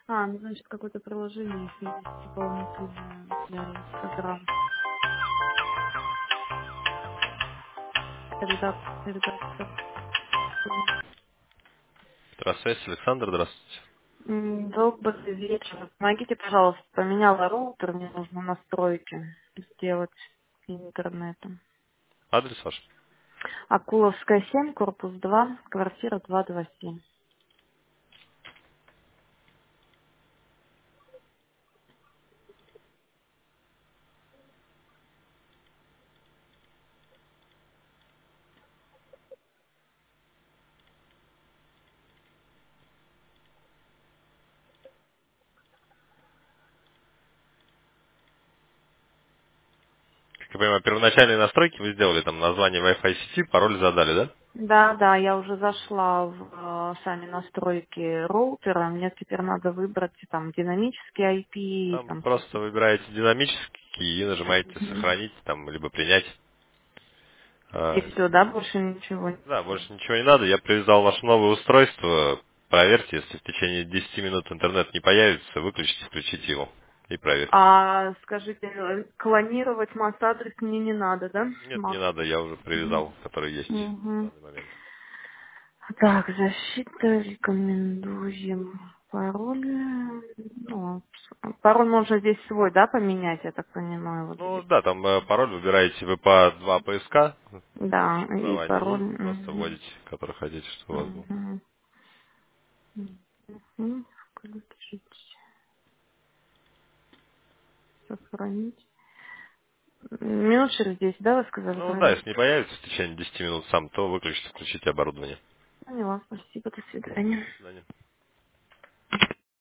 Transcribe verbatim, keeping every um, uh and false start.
А, ну, значит, какое-то приложение еще есть дополнительное для программ. Редактор, редактор. Здравствуйте, Александр, здравствуйте. М, Добрый вечер. Помогите, пожалуйста, поменяла роутер, мне нужно настройки сделать интернетом. Адрес ваш? Акуловская семь, корпус два, квартира двести двадцать семь. Как я понимаю, первоначальные настройки вы сделали, там название Wi-Fi сети, пароль задали, да? Да, да, я уже зашла в э, сами настройки роутера. Мне теперь надо выбрать там динамический ай пи, Там там просто выбираете динамический и нажимаете мгм. сохранить, там, либо принять. И А, все, да, больше ничего. Да, больше ничего не надо. Я привязал ваше новое устройство. Проверьте, если в течение десяти минут интернет не появится, выключите, включите его и проверьте. А скажите, э, клонировать масс-адрес мне не надо, да? Нет, не Макс. надо, я уже Мгм. привязал, который есть в Мгм. данный момент. Так, защита, рекомендуем. Пароль. Ну, пароль можно здесь свой, да, поменять, я так понимаю, вот Ну здесь. да, там э, пароль выбираете вы по два поиска, Да, и наименование, пароль. и просто Мгм. вводите, который хотите, чтобы у вас был. Мгм. Мгм. Включить. Сохранить. Минут через десять, да, вы сказали, Ну да, проверить? если не появится в течение десяти минут сам, то выключите, включите оборудование. Поняла, спасибо, до свидания. До свидания.